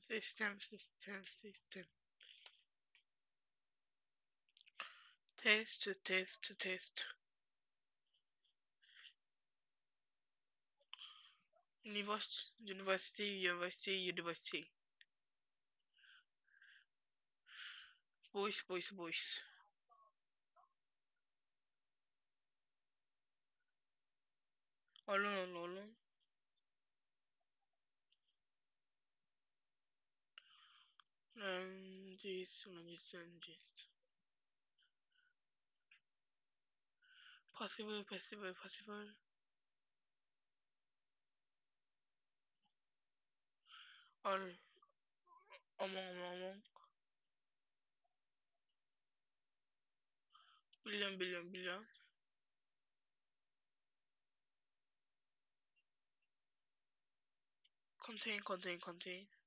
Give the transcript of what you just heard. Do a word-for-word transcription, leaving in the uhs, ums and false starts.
System, system, system. Test, test, test. University, university, university, university. Voice, voice, voice. Alone, alone, alone. Um, this, one, this, and this. Possible, possible, possible. All, among, among, among. Billion, billion, billion. Contain, contain, contain.